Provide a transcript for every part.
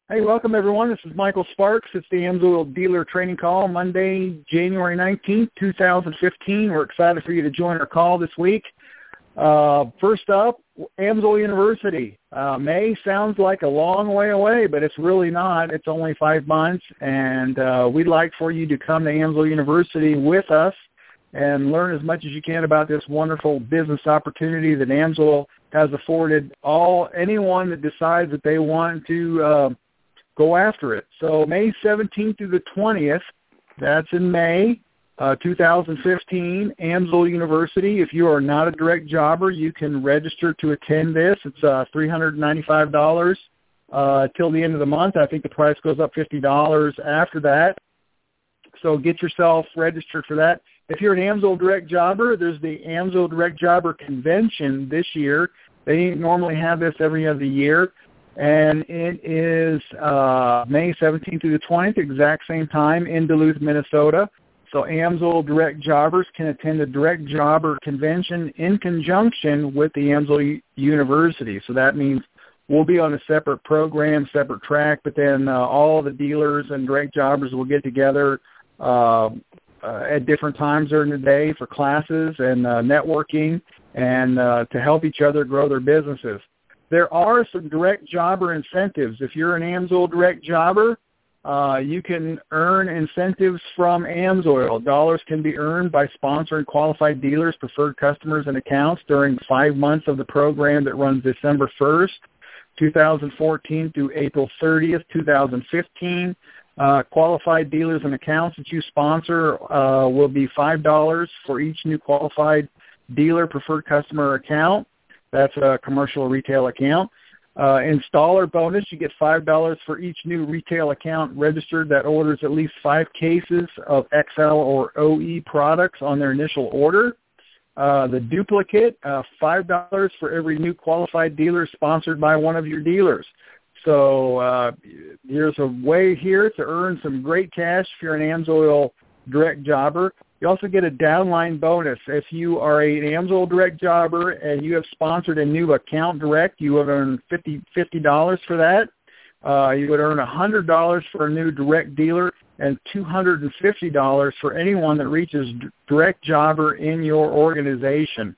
Hey, welcome everyone. This is Michael Sparks. It's the AMSOIL Dealer Training Call, Monday, January 19th, 2015. We're excited for you to join our call this week. First up, AMSOIL University. May sounds like a long way away, but it's really not. It's only 5 months, and we'd like for you to come to AMSOIL University with us and learn as much as you can about this wonderful business opportunity that AMSOIL has afforded anyone that decides that they want to go after it. So May 17th through the 20th, that's in May 2015, AMSOIL University. If you are not a direct jobber, you can register to attend this. It's $395 till the end of the month. I think the price goes up $50 after that. So get yourself registered for that. If you're an AMSOIL direct jobber, there's the AMSOIL Direct Jobber Convention this year. They normally have this every other year. And it is May 17th through the 20th, exact same time in Duluth, Minnesota. So AMSOIL direct jobbers can attend the Direct Jobber Convention in conjunction with the AMSOIL University. So that means we'll be on a separate program, separate track, but then all the dealers and direct jobbers will get together at different times during the day for classes and networking and to help each other grow their businesses. There are some direct jobber incentives. If you're an AMSOIL direct jobber, you can earn incentives from AMSOIL. Dollars can be earned by sponsoring qualified dealers, preferred customers, and accounts during 5 months of the program that runs December 1st, 2014 through April 30th, 2015. Qualified dealers and accounts that you sponsor will be $5 for each new qualified dealer, preferred customer account. That's a commercial retail account. Installer bonus, you get $5 for each new retail account registered that orders at least 5 cases of XL or OE products on their initial order. The duplicate, $5 for every new qualified dealer sponsored by one of your dealers. So here's a way here to earn some great cash if you're an AMSOIL direct jobber. You also get a downline bonus. If you are an AMSOIL direct jobber and you have sponsored a new account direct, you would earn $50 for that. You would earn $100 for a new direct dealer and $250 for anyone that reaches direct jobber in your organization.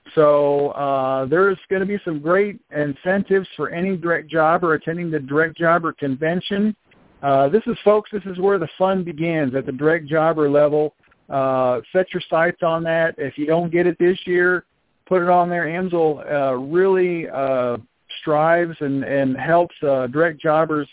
So there's going to be some great incentives for any direct jobber attending the Direct Jobber Convention. This is where the fun begins at the direct jobber level. Set your sights on that. If you don't get it this year, put it on there. AMSOIL really strives and helps direct jobbers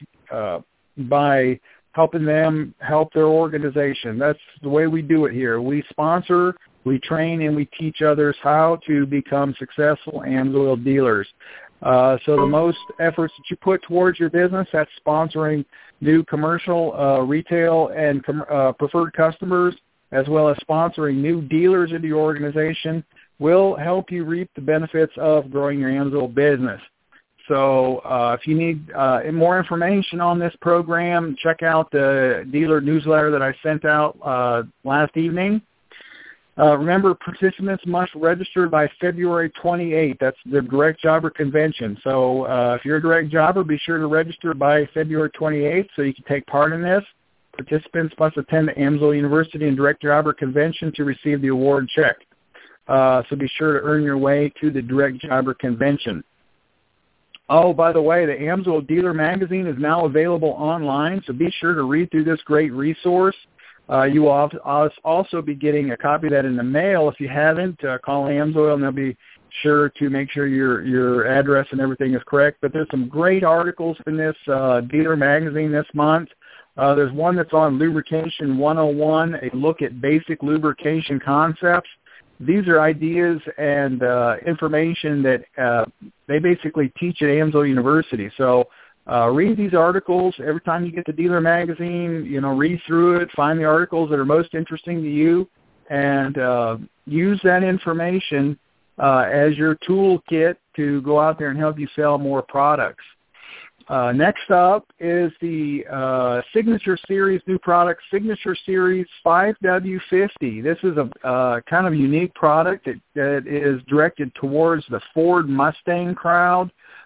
by helping them help their organization. That's the way we do it here. We sponsor, we train, and we teach others how to become successful AMSOIL dealers. So the most efforts that you put towards your business, that's sponsoring new commercial, retail, and preferred customers, as well as sponsoring new dealers into your organization, will help you reap the benefits of growing your AMSOIL business. So if you need more information on this program, check out the dealer newsletter that I sent out last evening. Remember, participants must register by February 28th. That's the Direct Jobber Convention. So if you're a direct jobber, be sure to register by February 28th so you can take part in this. Participants must attend the AMSOIL University and Direct Jobber Convention to receive the award check. So be sure to earn your way to the Direct Jobber Convention. Oh, by the way, the AMSOIL Dealer Magazine is now available online, so be sure to read through this great resource. You will also be getting a copy of that in the mail. If you haven't, call AMSOIL and they'll be sure to make sure your address and everything is correct. But there's some great articles in this Dealer Magazine this month. There's one that's on Lubrication 101, a look at basic lubrication concepts. These are ideas and information that they basically teach at AMSOIL University. So read these articles every time you get the Dealer Magazine. Read through it, find the articles that are most interesting to you, and use that information as your toolkit to go out there and help you sell more products. Next up is the Signature Series new product, Signature Series 5W50. This is a kind of unique product that is directed towards the Ford Mustang crowd.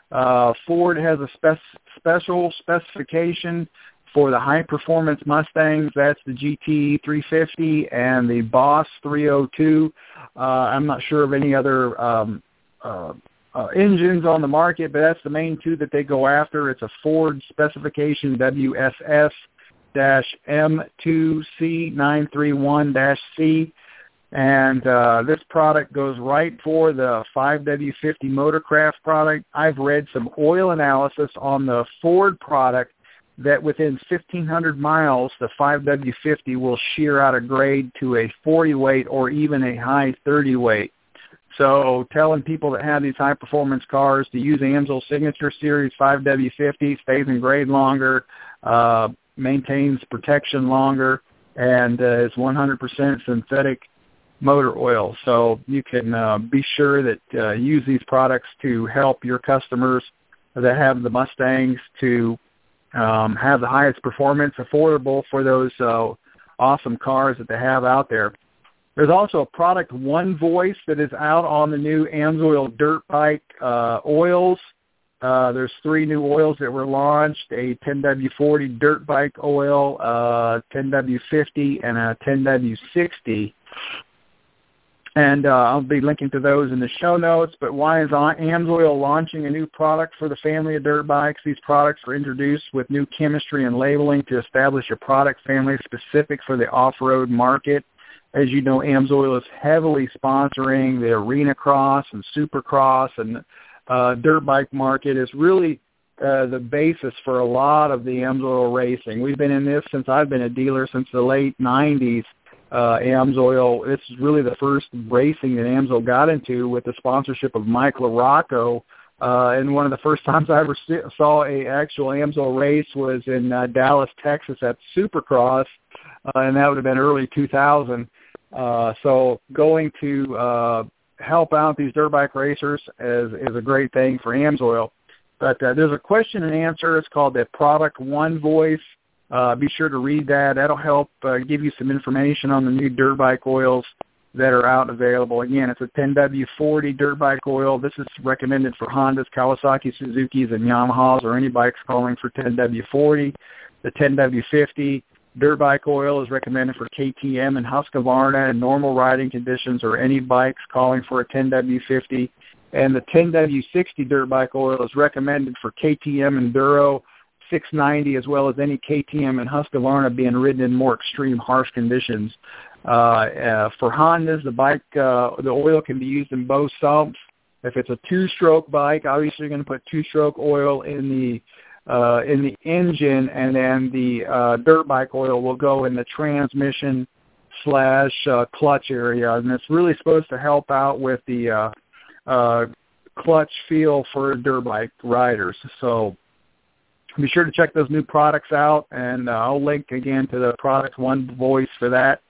Ford has a special specification for the high-performance Mustangs. That's the GT 350 and the Boss 302. I'm not sure of any other engines on the market, but that's the main two that they go after. It's a Ford specification WSS-M2C931-C. And this product goes right for the 5W50 Motorcraft product. I've read some oil analysis on the Ford product that within 1,500 miles, the 5W50 will shear out of grade to a 40 weight or even a high 30 weight. So telling people that have these high-performance cars to use AMSOIL Signature Series 5W50, stays in grade longer, maintains protection longer, and is 100% synthetic motor oil. So you can be sure that use these products to help your customers that have the Mustangs to have the highest performance, affordable for those awesome cars that they have out there. There's also a product, One Voice, that is out on the new AMSOIL dirt bike oils. There's 3 new oils that were launched, a 10W40 dirt bike oil, 10W50, and a 10W60. And I'll be linking to those in the show notes. But why is AMSOIL launching a new product for the family of dirt bikes? These products were introduced with new chemistry and labeling to establish a product family specific for the off-road market. As you know, AMSOIL is heavily sponsoring the Arena Cross and Supercross, and dirt bike market is really the basis for a lot of the AMSOIL racing. We've been in this since I've been a dealer, since the late 90s. AMSOIL, this is really the first racing that AMSOIL got into with the sponsorship of Mike LaRocco. And one of the first times I ever saw an actual AMSOIL race was in Dallas, Texas at Supercross, and that would have been early 2000. So going to help out these dirt bike racers is a great thing for AMSOIL. But there's a question and answer. It's called the product One Voice. Be sure to read that. That'll help give you some information on the new dirt bike oils that are out and available. Again, it's a 10W40 dirt bike oil. This is recommended for Hondas, Kawasaki, Suzukis, and Yamahas, or any bikes calling for 10W40. The 10W50 dirt bike oil is recommended for KTM and Husqvarna in normal riding conditions, or any bikes calling for a 10W50. And the 10W60 dirt bike oil is recommended for KTM Enduro 690, as well as any KTM and Husqvarna being ridden in more extreme, harsh conditions. For Hondas, the oil can be used in both sumps. If it's a 2-stroke bike, obviously you're going to put 2-stroke oil in the engine, and then the dirt bike oil will go in the transmission/clutch area, and it's really supposed to help out with the clutch feel for dirt bike riders. So be sure to check those new products out, and I'll link again to the product One Voice for that.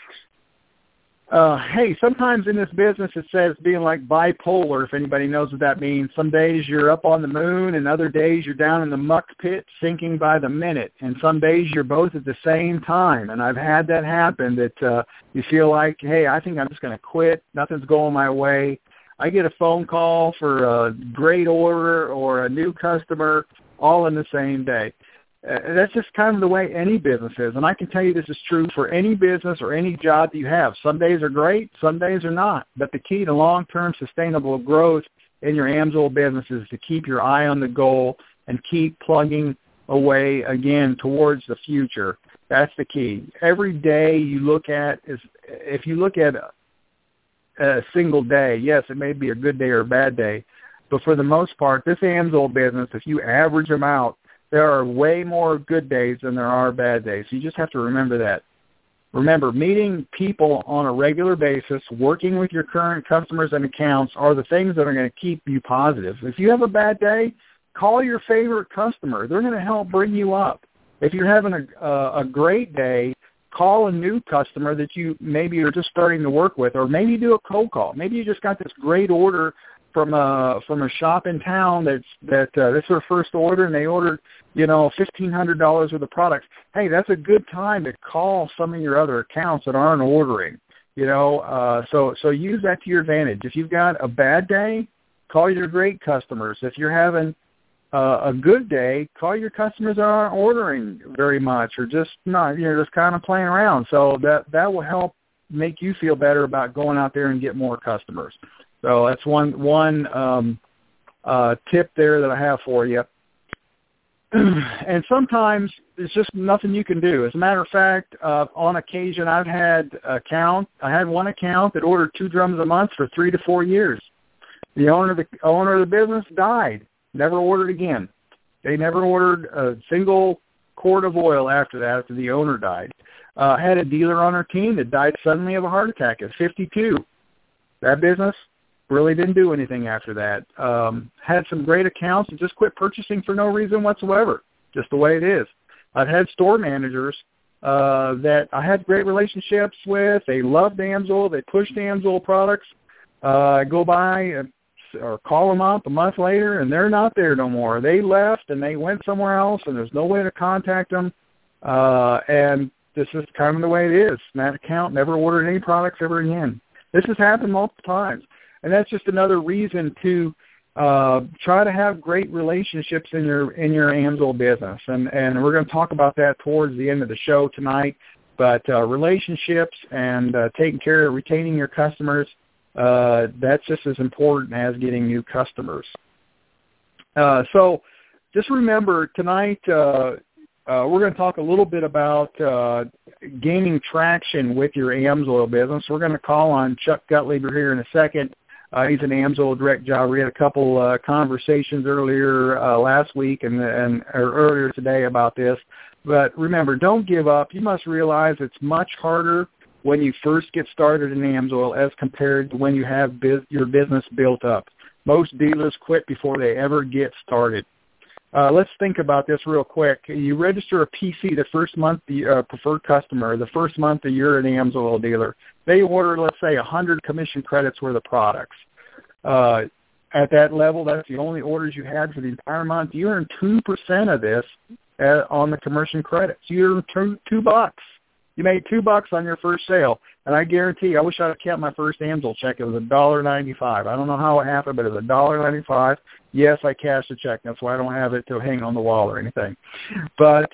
Hey, sometimes in this business it says being like bipolar, if anybody knows what that means. Some days you're up on the moon, and other days you're down in the muck pit sinking by the minute, and some days you're both at the same time. And I've had that happen, that you feel like, hey, I think I'm just going to quit. Nothing's going my way. I get a phone call for a great order or a new customer all in the same day. That's just kind of the way any business is. And I can tell you this is true for any business or any job you have. Some days are great, some days are not. But the key to long-term sustainable growth in your AMSOIL business is to keep your eye on the goal and keep plugging away, again, towards the future. That's the key. Every day you look at is, if you look at a single day, yes, it may be a good day or a bad day, but for the most part, this AMSOIL business, if you average them out, there are way more good days than there are bad days. You just have to remember that. Remember, meeting people on a regular basis, working with your current customers and accounts are the things that are going to keep you positive. If you have a bad day, call your favorite customer. They're going to help bring you up. If you're having a great day, call a new customer that you maybe are just starting to work with, or maybe do a cold call. Maybe you just got this great order from a shop in town this is their first order, and they ordered, $1,500 worth of products. Hey, that's a good time to call some of your other accounts that aren't ordering. So use that to your advantage. If you've got a bad day, call your great customers. If you're having a good day, call your customers that aren't ordering very much or just not, just kind of playing around. So that will help make you feel better about going out there and get more customers. So that's one tip there that I have for you. And sometimes it's just nothing you can do. As a matter of fact, on occasion I had one account that ordered 2 drums a month for 3 to 4 years. The owner of the business died. Never ordered again. They never ordered a single quart of oil after that, after the owner died. Had a dealer on our team that died suddenly of a heart attack at 52. That business really didn't do anything after that. Had some great accounts and just quit purchasing for no reason whatsoever, just the way it is. I've had store managers that I had great relationships with. They loved AMSOIL. They pushed AMSOIL products. I go by or call them up a month later, and they're not there no more. They left, and they went somewhere else, and there's no way to contact them. And this is kind of the way it is. And that account never ordered any products ever again. This has happened multiple times. And that's just another reason to try to have great relationships in your AMSOIL business. And we're going to talk about that towards the end of the show tonight. But relationships and taking care of retaining your customers, that's just as important as getting new customers. So just remember tonight we're going to talk a little bit about gaining traction with your AMSOIL business. We're going to call on Chuck Gottlieb here in a second. He's an AMSOIL direct jobber. We had a couple conversations earlier last week or earlier today about this. But remember, don't give up. You must realize it's much harder when you first get started in AMSOIL as compared to when you have your business built up. Most dealers quit before they ever get started. Let's think about this real quick. You register a PC the first month, the preferred customer, the first month that you're an AMSOIL dealer. They order, let's say, 100 commission credits worth of products. At that level, that's the only orders you had for the entire month. You earn 2% of this on the commission credits. You earn $2. You made $2 on your first sale, and I guarantee, I wish I'd have kept my first AMSOIL check. It was $1.95. I don't know how it happened, but it was $1.95. Yes, I cashed the check. That's why I don't have it to hang on the wall or anything. But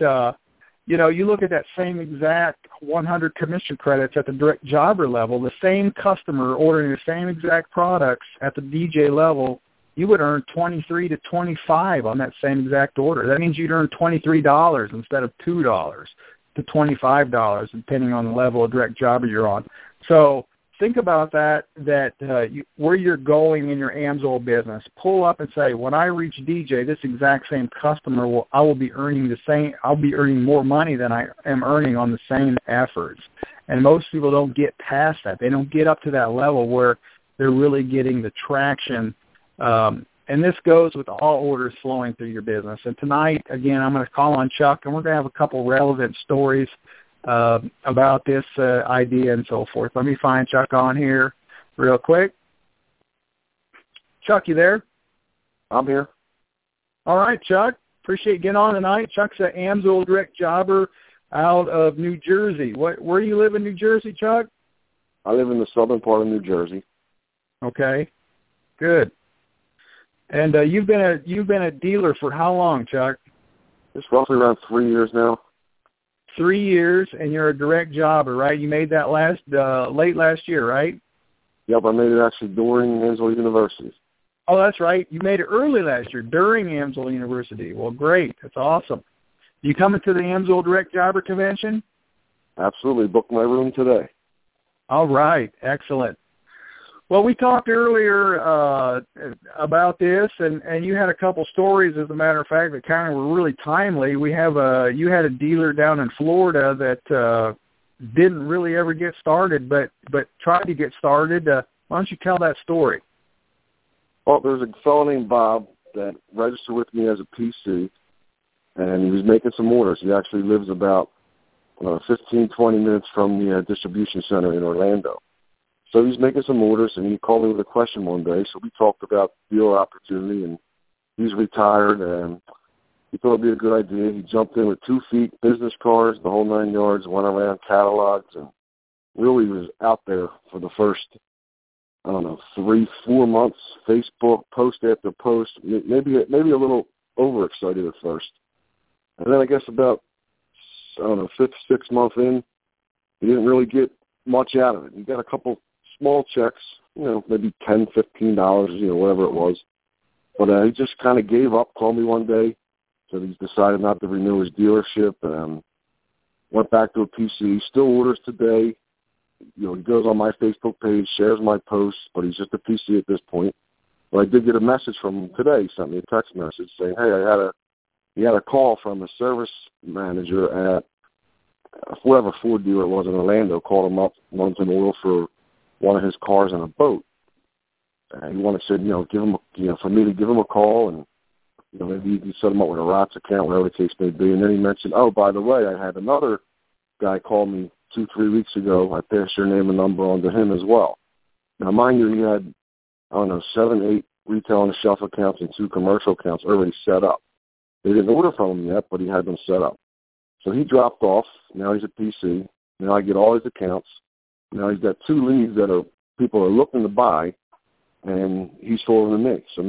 you look at that same exact 100 commission credits at the direct jobber level, the same customer ordering the same exact products at the DJ level, you would earn $23 to $25 on that same exact order. That means you'd earn $23 instead of $2 to $25, depending on the level of direct jobber you're on. So think about that where you're going in your AMSOIL business. Pull up and say, when I reach DJ, this exact same customer, I will be earning the same. I'll be earning more money than I am earning on the same efforts. And most people don't get past that. They don't get up to that level where they're really getting the traction. And this goes with all orders flowing through your business. And tonight, again, I'm going to call on Chuck, and we're going to have a couple relevant stories about this idea and so forth. Let me find Chuck on here real quick. Chuck, you there? I'm here. All right, Chuck. Appreciate you getting on tonight. Chuck's an AMSOIL direct jobber out of New Jersey. Where do you live in New Jersey, Chuck? I live in the southern part of New Jersey. Okay, good. And you've been a dealer for how long, Chuck? It's roughly around 3 years now. 3 years, and you're a direct jobber, right? You made that late last year, right? Yep, I made it actually during AMSOIL University. Oh, that's right. You made it early last year, during AMSOIL University. Well, great. That's awesome. You coming to the AMSOIL Direct Jobber Convention? Absolutely. Booked my room today. All right. Excellent. Well, we talked earlier about this, and you had a couple stories, as a matter of fact, that kind of were really timely. You had a dealer down in Florida that didn't really ever get started, but tried to get started. Why don't you tell that story? Well, there's a fellow named Bob that registered with me as a PC, and he was making some orders. He actually lives about 15, 20 minutes from the distribution center in Orlando. So he's making some orders, and he called me with a question one day. So we talked about dealer opportunity, and he's retired, and he thought it would be a good idea. He jumped in with 2 feet, business cards, the whole 9 yards, went around catalogs, and really was out there for the first, 3-4 months, Facebook, post after post, maybe a little overexcited at first. And then I guess about, I don't know, 5th, 6th month in, he didn't really get much out of it. He got a couple small checks, maybe $10, $15, whatever it was. But he just kind of gave up, called me one day, said he's decided not to renew his dealership, went back to a PC, still orders today. He goes on my Facebook page, shares my posts, but he's just a PC at this point. But I did get a message from him today. He sent me a text message saying, hey, he had a call from a service manager at whatever Ford dealer it was in Orlando, called him up, wanted an oil for one of his cars and a boat. And he said, give him, for me to give him a call, and maybe you can set him up with a ROTS account, whatever the case may be. And then he mentioned, oh, by the way, I had another guy call me 2-3 weeks ago. I passed your name and number on to him as well. Now, mind you, he had, 7, 8 retail on the shelf accounts and 2 commercial accounts already set up. They didn't order from him yet, but he had them set up. So he dropped off. Now he's a PC. Now I get all his accounts. Now he's got 2 leads that people are looking to buy, and he's forwarding to me. So,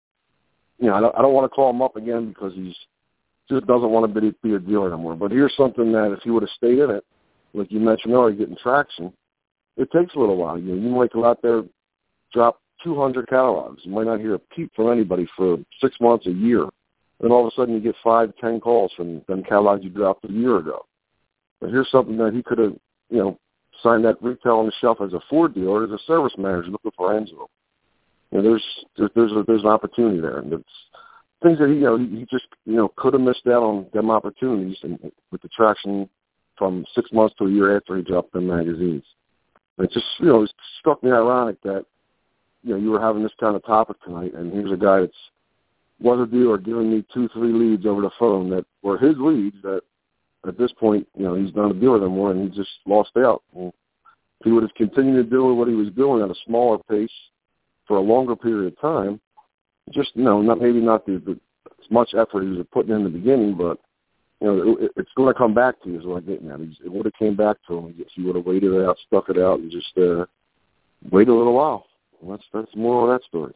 I don't want to call him up again because he's just doesn't want to be a dealer anymore. But here's something that if he would have stayed in it, like you mentioned earlier, getting traction, it takes a little while. You might go out there, drop 200 catalogs. You might not hear a peep from anybody for 6 months, a year. Then all of a sudden you get 5, 10 calls from them catalogs you dropped a year ago. But here's something that he could have, signed that retail on the shelf as a Ford dealer, as a service manager looking for AMSOIL. There's an opportunity there, and it's things that he just could have missed out on them opportunities, and with the traction from 6 months to a year after he dropped them magazines. And it just it struck me ironic that you were having this kind of topic tonight, and here's a guy that's was a dealer giving me 2-3 leads over the phone that were his leads that at this point he's not a dealer anymore, and he just lost out. And if he would have continued to do what he was doing at a smaller pace for a longer period of time, just not as much effort he was putting in the beginning, but it's going to come back to you is what I'm getting at. It would have came back to him if he would have waited it out, stuck it out, and just wait a little while. Well, that's more of that story.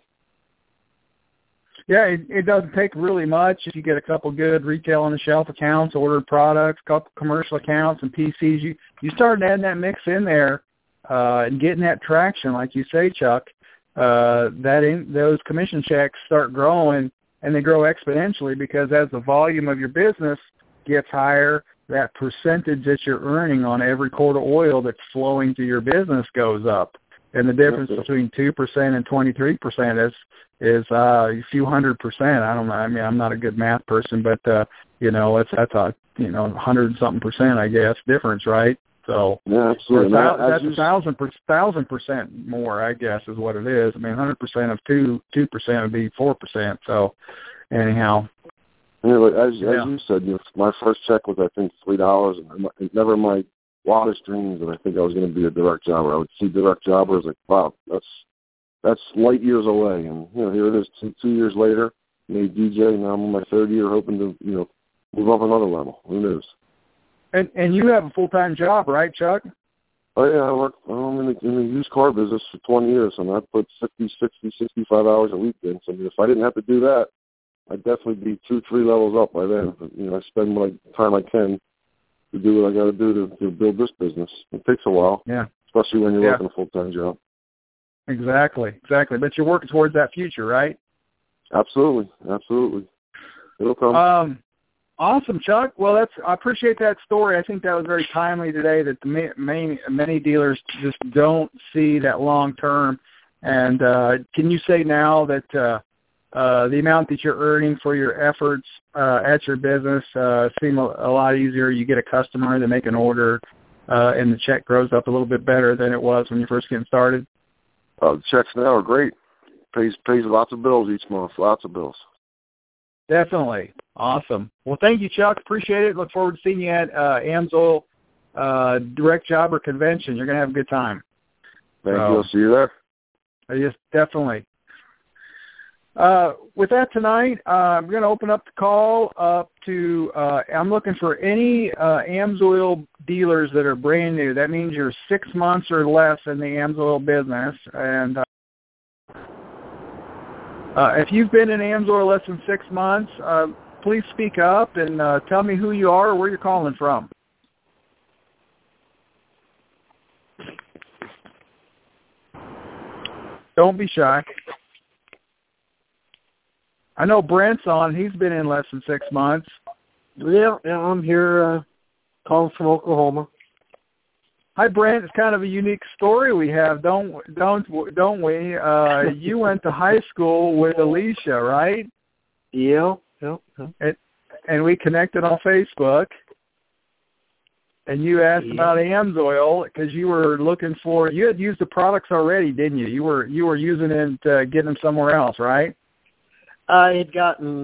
Yeah, it doesn't take really much if you get a couple good retail on the shelf accounts, ordered products, couple commercial accounts, and PCs. You start adding that mix in there and getting that traction, like you say, Chuck. Those commission checks start growing, and they grow exponentially because as the volume of your business gets higher, that percentage that you're earning on every quart of oil that's flowing through your business goes up. And the difference between 2% and 23% is a few 100%. I don't know. I mean, I'm not a good math person, but that's a 100-something%, I guess, difference, right? So yeah, absolutely. That's 1,000% more, I guess, is what it is. I mean, 100% of 2% would be 4%. So anyhow. As you said, my first check was, I think, $3, and it never my wildest dreams that I think I was going to be a direct jobber. I would see direct jobbers like, wow, that's light years away. And here it is, 2 years later, made DJ. Now I'm in my 3rd year, hoping to move up another level. Who knows? And you have a full-time job, right, Chuck? Oh yeah, I work. I'm in the used car business for 20 years, and I put 50, 60, 65 hours a week in. So if I didn't have to do that, I'd definitely be 2-3 levels up by then. But, I spend my time I can to do what I got to do to build this business. It takes a while, especially when you're working a full-time job. Exactly. But you're working towards that future, right? Absolutely. It'll come. Awesome, Chuck. Well, I appreciate that story. I think that was very timely today. That many dealers just don't see that long term. And can you say now that the amount that you're earning for your efforts at your business seem a lot easier? You get a customer, they make an order, and the check grows up a little bit better than it was when you first getting started. The checks now are great. Pays lots of bills each month. Lots of bills. Definitely. Awesome. Well, thank you, Chuck. Appreciate it. Look forward to seeing you at AMSOIL Direct Jobber Convention. You're going to have a good time. Thank you. I'll see you there. Yes, definitely. With that tonight, I'm going to open up the call up to, I'm looking for any AMSOIL dealers that are brand new. That means you're 6 months or less in the AMSOIL business. And If you've been in AMSOIL less than 6 months, please speak up and tell me who you are or where you're calling from. Don't be shy. I know Brent's on. He's been in less than 6 months. Yeah, I'm here calling from Oklahoma. Hi, Brent. It's kind of a unique story we have, don't we? You went to high school with Alicia, right? Yeah. And we connected on Facebook. And you asked about AMSOIL because you were looking for. You had used the products already, didn't you? You were using it to get them somewhere else, right? I had gotten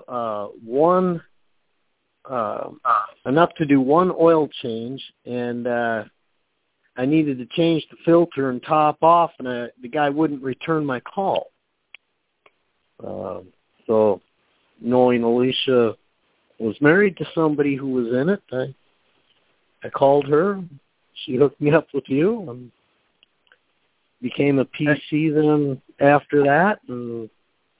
enough to do one oil change, and I needed to change the filter and top off, and the guy wouldn't return my call. So, knowing Alicia was married to somebody who was in it, I called her. She hooked me up with you, and became a PC then after that, and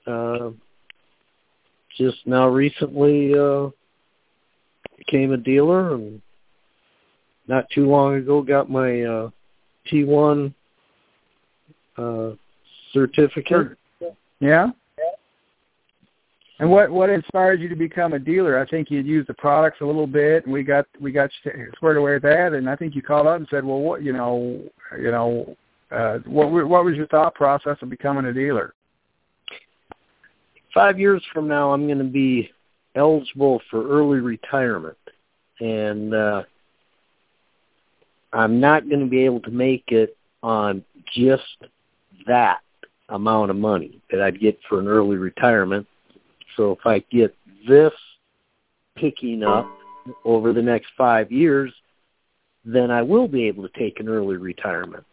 just now recently became a dealer, and not too long ago got my T1 certificate. Yeah. And what inspired you to become a dealer? I think you'd used the products a little bit, and we got squared away with that. And I think you called up and said, "Well, what what was your thought process of becoming a dealer?" 5 years from now, I'm going to be eligible for early retirement, and I'm not going to be able to make it on just that amount of money that I'd get for an early retirement. So if I get this picking up over the next 5 years, then I will be able to take an early retirement.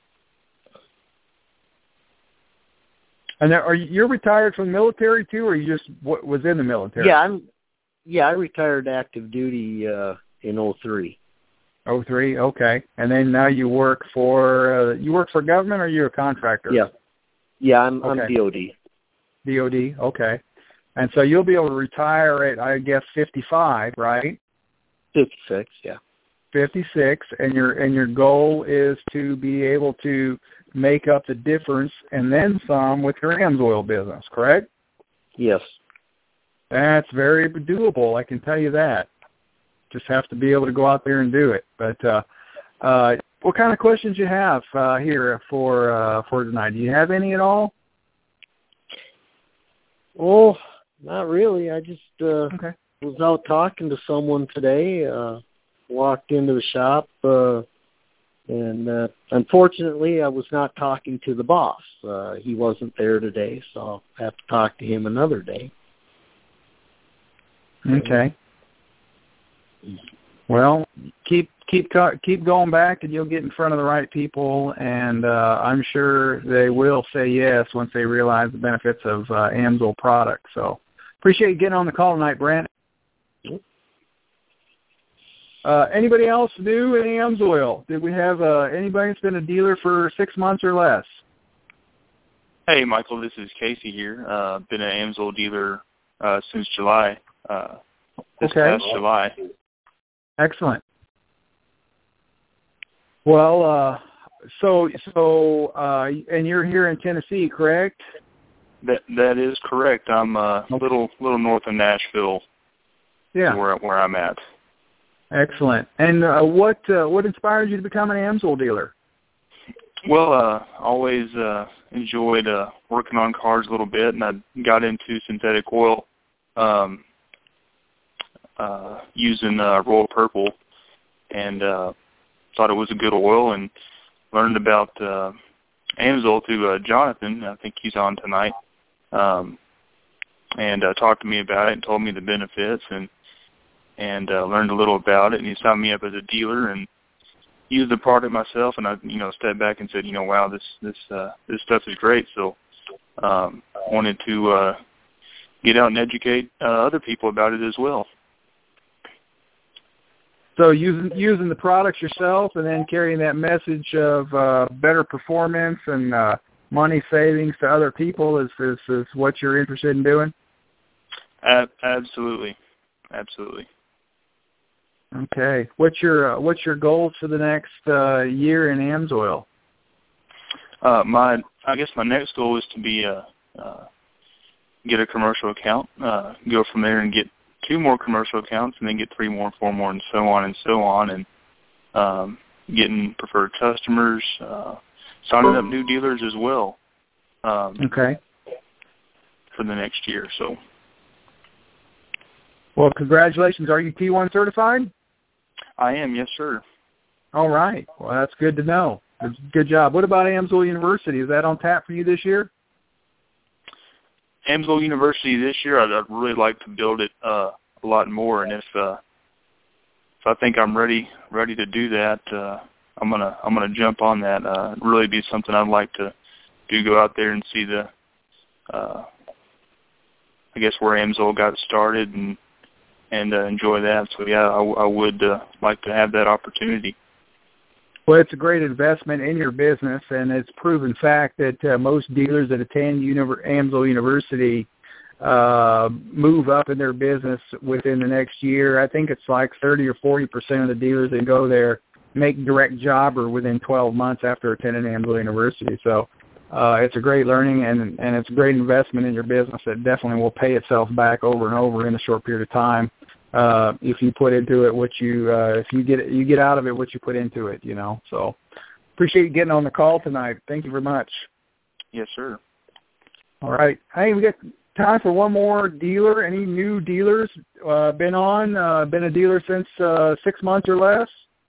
And you're retired from the military too, or you just was in the military? Yeah, I retired active duty in 2003. 2003, okay. And then now you work for government, or you're a contractor? Yeah, I'm DOD. DOD, okay. And so you'll be able to retire at, I guess, 55, right? 56, yeah. 56, and your goal is to be able to make up the difference and then some with your AMSOIL business, correct? Yes. That's very doable, I can tell you that. Just have to be able to go out there and do it. But what kind of questions you have here for tonight? Do you have any at all? Oh, not really. I just okay. was out talking to someone today, walked into the shop, and unfortunately I was not talking to the boss. He wasn't there today, so I'll have to talk to him another day. Okay. Well, keep going back, and you'll get in front of the right people, and I'm sure they will say yes once they realize the benefits of AMSOIL products. So appreciate you getting on the call tonight, Brent. Anybody else new in AMSOIL? Did we have anybody that's been a dealer for 6 months or less? Hey, Michael, this is Casey here. Been an AMSOIL dealer since July. This past July. Excellent. Well, and you're here in Tennessee, correct? That is correct. I'm a little north of Nashville. Yeah. Where I'm at. Excellent. And what inspired you to become an AMSOIL dealer? Well, always enjoyed working on cars a little bit, and I got into synthetic oil using Royal Purple, and thought it was a good oil, and learned about AMSOIL through Jonathan. I think he's on tonight, and talked to me about it and told me the benefits, and learned a little about it, and he signed me up as a dealer and used the product myself, and I stepped back and said, wow, this stuff is great. So wanted to get out and educate other people about it as well. So using the products yourself and then carrying that message of better performance and money savings to other people is what you're interested in doing? Absolutely. Okay. What's your goals for the next year in AMSOIL? I guess my next goal is to be get a commercial account, go from there and get 2 more commercial accounts, and then get 3 more, 4 more, and so on, and getting preferred customers, signing up new dealers as well. Okay. For the next year, so. Well, congratulations. Are you T1 certified? I am, yes, sir. All right. Well, that's good to know. Good job. What about AMSOIL University? Is that on tap for you this year? AMSOIL University this year, I'd really like to build it a lot more, and if I think I'm ready to do that, I'm gonna jump on that. It'd really be something I'd like to do. Go out there and see the, I guess where AMSOIL got started and enjoy that. So yeah, I would like to have that opportunity. Well, it's a great investment in your business, and it's proven fact that most dealers that attend AMSOIL University move up in their business within the next year. I think it's like 30 or 40% of the dealers that go there make direct jobber within 12 months after attending AMSOIL University. So it's a great learning, and it's a great investment in your business that definitely will pay itself back over and over in a short period of time. If you put into it what you get out of it what you put into it, you know. So appreciate you getting on the call tonight. Thank you very much. Yes, sir. All right. Hey, we got time for one more dealer. Any new dealers been a dealer since 6 months or less?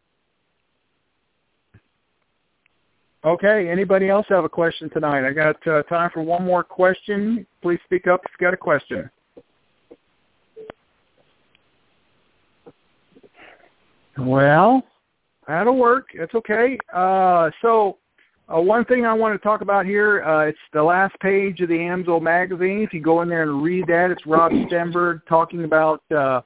Okay. Anybody else have a question tonight? I got time for one more question. Please speak up if you got a question. Well, that'll work. It's okay. So one thing I want to talk about here, it's the last page of the AMSOIL magazine. If you go in there and read that, it's Rob Stenberg talking about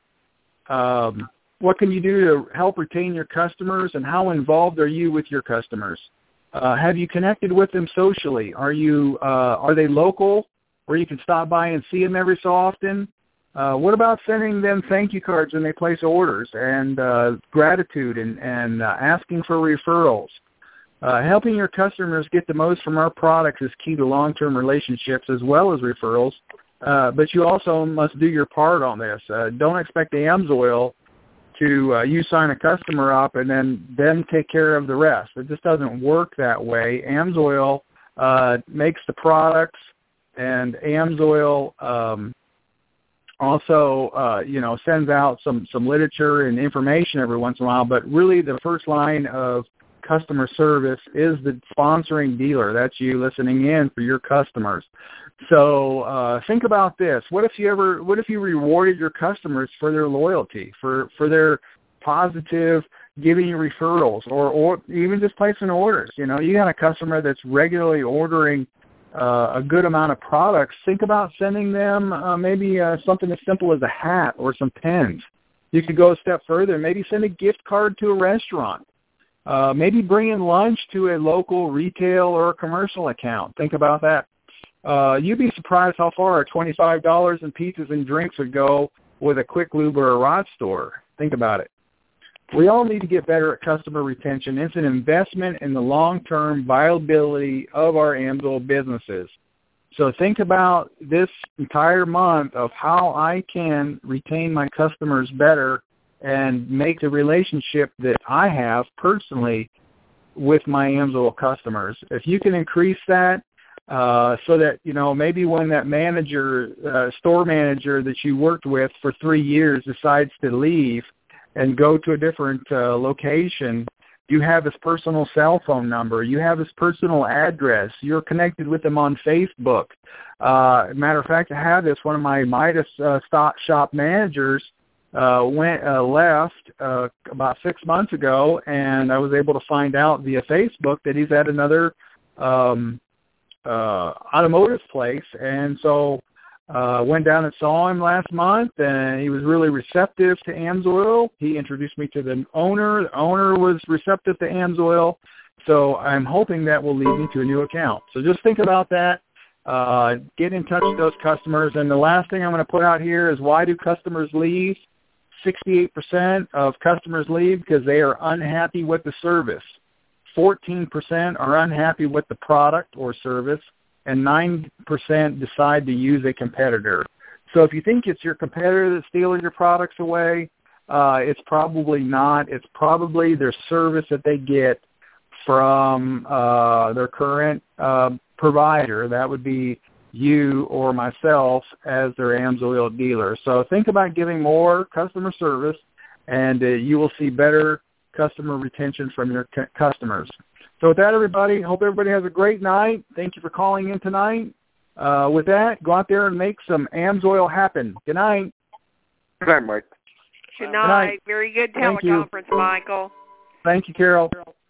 what can you do to help retain your customers and how involved are you with your customers. Have you connected with them socially? Are they local where you can stop by and see them every so often? What about sending them thank you cards when they place orders, and gratitude and asking for referrals? Helping your customers get the most from our products is key to long-term relationships as well as referrals, but you also must do your part on this. Don't expect AMSOIL to you sign a customer up and then them take care of the rest. It just doesn't work that way. AMSOIL makes the products, and AMSOIL also, sends out some literature and information every once in a while, but really the first line of customer service is the sponsoring dealer. That's you listening in for your customers. So think about this. What if you rewarded your customers for their loyalty, for their positive giving you referrals, or even just placing orders? You know, you got a customer that's regularly ordering a good amount of products. Think about sending them maybe something as simple as a hat or some pens. You could go a step further. Maybe send a gift card to a restaurant. Maybe bring in lunch to a local retail or a commercial account. Think about that. You'd be surprised how far $25 in pizzas and drinks would go with a Quick Lube or a Rod store. Think about it. We all need to get better at customer retention. It's an investment in the long-term viability of our AMSOIL businesses. So think about this entire month of how I can retain my customers better and make the relationship that I have personally with my AMSOIL customers. If you can increase that so that, maybe when that manager, store manager that you worked with for 3 years decides to leave and go to a different location, you have his personal cell phone number. You have his personal address. You're connected with him on Facebook. Matter of fact, I had this. One of my Midas shop managers left about 6 months ago, and I was able to find out via Facebook that he's at another automotive place. And so went down and saw him last month, and he was really receptive to AMSOIL. He introduced me to the owner. The owner was receptive to AMSOIL. So I'm hoping that will lead me to a new account. So just think about that. Get in touch with those customers. And the last thing I'm going to put out here is, why do customers leave? 68% of customers leave because they are unhappy with the service. 14% are unhappy with the product or service, and 9% decide to use a competitor. So if you think it's your competitor that's stealing your products away, it's probably not. It's probably their service that they get from their current provider. That would be you or myself as their AMSOIL dealer. So think about giving more customer service, and you will see better customer retention from your customers. So with that, everybody, hope everybody has a great night. Thank you for calling in tonight. With that, go out there and make some AMSOIL happen. Good night. Good night, Mike. Good night. Very good teleconference, Michael. Thank you, Carol.